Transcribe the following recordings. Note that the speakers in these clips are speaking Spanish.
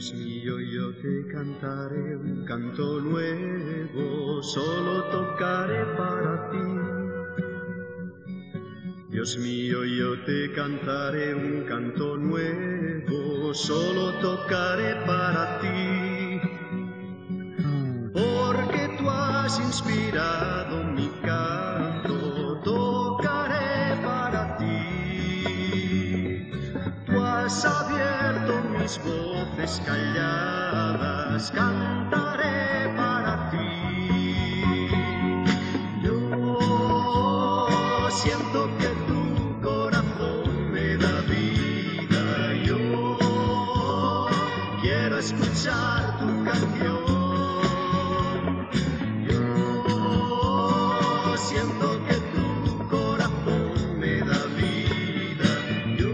Dios mío, yo te cantaré un canto nuevo, solo tocaré para ti. Dios mío, yo te cantaré un canto nuevo, solo tocaré para ti. Porque tú has inspirado mi canto, tocaré para ti. Tú has abierto mis voces calladas, cantaré para ti. Yo siento que tu corazón me da vida, yo quiero escuchar tu canción. Siento que tu corazón me da vida, yo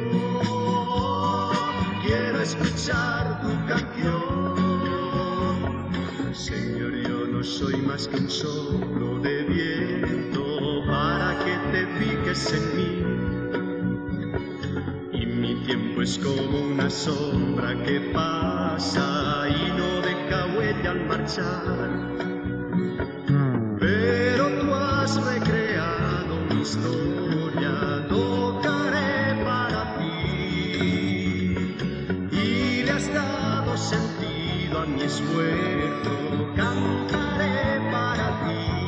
quiero escuchar tu canción. Señor, yo no soy más que un soplo de viento para que te fijes en mí. Y mi tiempo es como una sombra que pasa y no deja huella al marchar. Pero tú has recreado mi historia, tocaré para ti. Y le has dado sentido a mi esfuerzo, cantaré para ti.